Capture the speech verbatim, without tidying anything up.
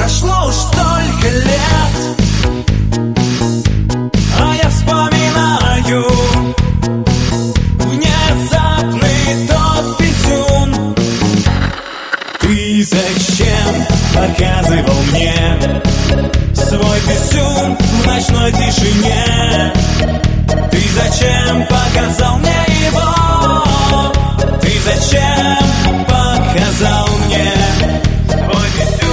прошло уж столько лет, а я вспоминаю внезапный тот писюн. Ты зачем показывал мне свой писюн в ночной тишине? Ты зачем показал мне его? Ты зачем показал мне свой писюн?